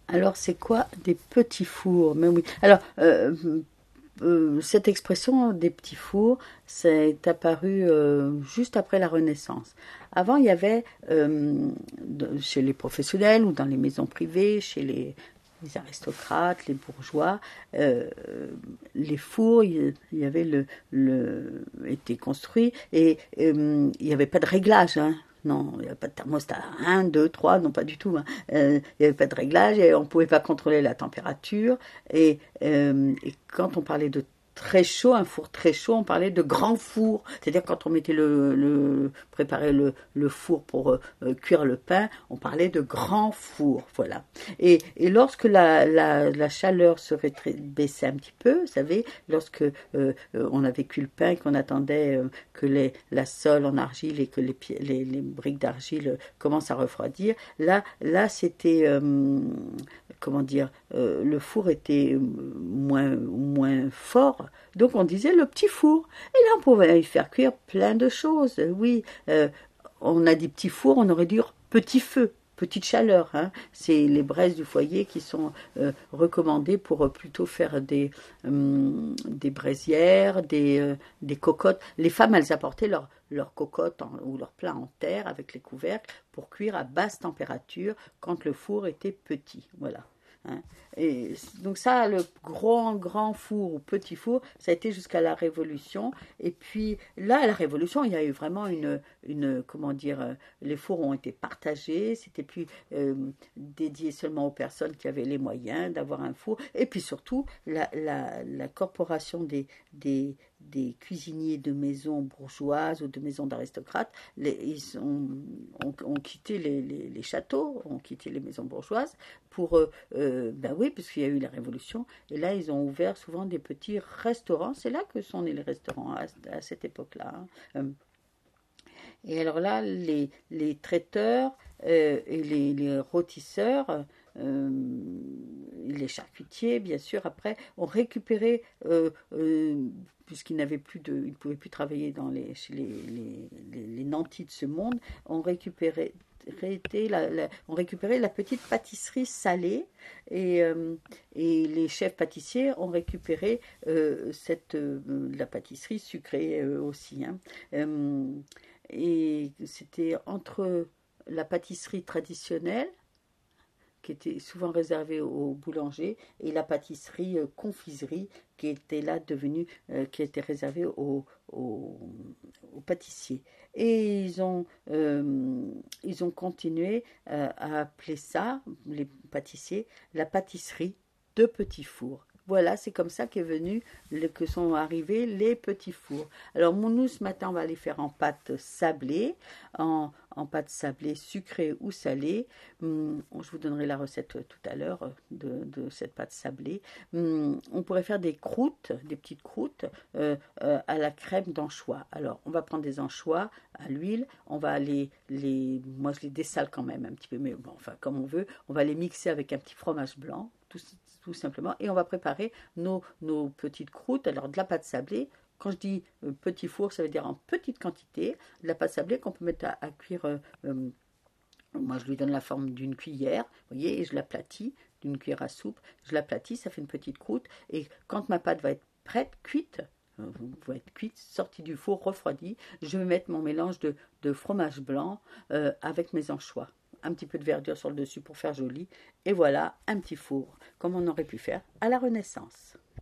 Alors, c'est quoi des petits fours? Mais oui. Alors, cette expression des petits fours, c'est apparu juste après la Renaissance. Avant, il y avait chez les professionnels ou dans les maisons privées, chez les aristocrates, les bourgeois, euh, les fours, il y avait été construit et il n'y avait pas de réglage, hein. Non, il n'y avait pas de thermostat 1, 2, 3, non pas du tout, hein. Il n'y avait pas de réglage et on ne pouvait pas contrôler la température. Et quand on parlait de très chaud, un four très chaud, on parlait de grand four. C'est-à-dire quand on mettait préparait le four pour cuire le pain, on parlait de grand four. Voilà. Et lorsque la chaleur se baissait un petit peu, vous savez, lorsque on avait cuit le pain, qu'on attendait que la sole en argile et que les briques d'argile commencent à refroidir, là c'était, comment dire, le four était moins fort, donc on disait le petit four. Et là on pouvait y faire cuire plein de choses, oui. On a dit petit four, on aurait dit petit feu. Petite chaleur, hein. C'est les braises du foyer qui sont recommandées pour plutôt faire des braisières, des cocottes. Les femmes, elles apportaient leurs cocottes ou leurs plats en terre avec les couvercles pour cuire à basse température quand le four était petit. Voilà. Hein. Et donc ça, le grand four ou petit four, ça a été jusqu'à la Révolution. Et puis là, à la Révolution, il y a eu vraiment comment dire, les fours ont été partagés. C'était plus dédié seulement aux personnes qui avaient les moyens d'avoir un four. Et puis surtout, la corporation des cuisiniers de maisons bourgeoises ou de maisons d'aristocrates, ils ont quitté les châteaux, ont quitté les maisons bourgeoises pour, ben oui, puisqu'il y a eu la Révolution, et là ils ont ouvert souvent des petits restaurants. C'est là que sont nés les restaurants à cette époque-là, hein. Et alors là, les traiteurs et les rôtisseurs, les charcutiers, bien sûr, après, ont récupéré, puisqu'ils n'avaient plus ils ne pouvaient plus travailler chez les nantis de ce monde, ont récupéré ont récupéré la petite pâtisserie salée et les chefs pâtissiers ont récupéré la pâtisserie sucrée aussi, hein. Et c'était entre la pâtisserie traditionnelle, qui était souvent réservée aux boulangers, et la pâtisserie confiserie, qui était là devenue, qui était réservée aux pâtissiers. Et ils ont continué à appeler ça, les pâtissiers, la pâtisserie de petits fours. Voilà, c'est comme ça que sont arrivés les petits fours. Alors, nous, ce matin, on va les faire en pâte sablée, en pâte sablée sucrée ou salée. Je vous donnerai la recette tout à l'heure de cette pâte sablée. On pourrait faire des croûtes, des petites croûtes à la crème d'anchois. Alors, on va prendre des anchois à l'huile, on va moi je les dessale quand même un petit peu, mais bon, enfin, comme on veut, on va les mixer avec un petit fromage blanc, tout simplement, et on va préparer nos petites croûtes. Alors de la pâte sablée, quand je dis petit four, ça veut dire en petite quantité, de la pâte sablée qu'on peut mettre à cuire. Moi je lui donne la forme d'une cuillère, vous voyez, et je l'aplatis, d'une cuillère à soupe, je l'aplatis, ça fait une petite croûte, et quand ma pâte va être prête, cuite, va être cuite, sortie du four, refroidie, je vais mettre mon mélange de fromage blanc avec mes anchois, un petit peu de verdure sur le dessus pour faire joli, et voilà un petit four, comme on aurait pu faire à la Renaissance.